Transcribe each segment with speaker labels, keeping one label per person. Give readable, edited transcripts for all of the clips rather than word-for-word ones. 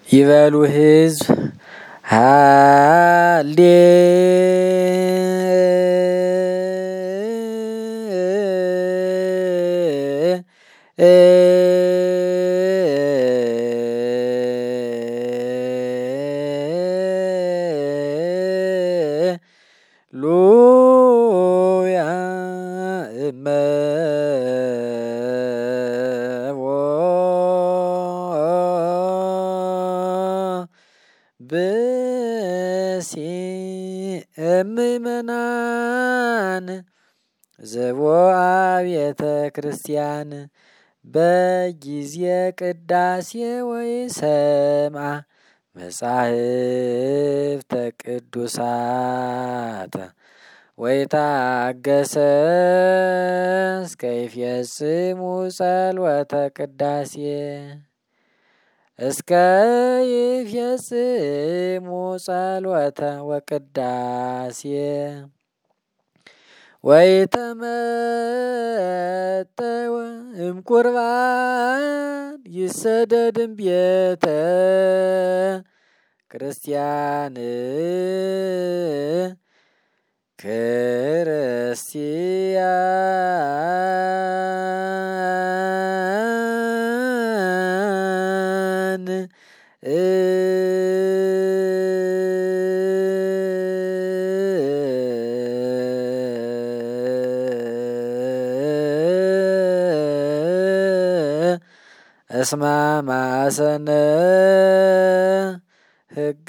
Speaker 1: ይበሉ ሕዝብ ሃሌ ሉያ እመቦ ምእመናን ዘቦአ ቤተ ክርስቲያን በጊዜ ቅዳሴ ወይሰምዓ መጻሕፍተ ቅዱሳት ወይታገሰ እስከ ይፈጽሙ ጸሎተ ቅዳሴ እስከ ይፈጽሙ ጸሎተ ወቅዳሴ ወይተመጠወ እምቁርባን ይሰደድም ቤተ ክርስቲያን ክርስቲያን እስማ ማእሰነ ሕገ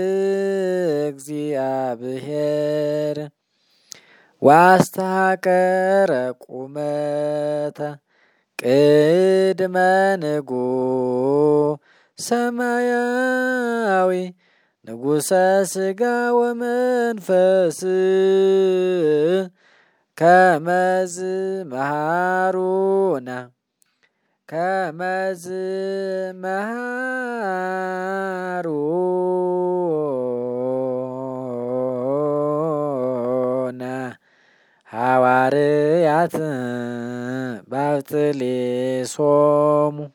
Speaker 1: እግዚአብሔር ዋስተሐቀረ ቁመተ ቅድመ ንጉሥ ሰማያዊ ንጉሠ ሥጋ ወመንፈስ ከመዝ መሃሩነ ከመዝ መሃሩነ ሐዋርያት ባብጥሌሶሙ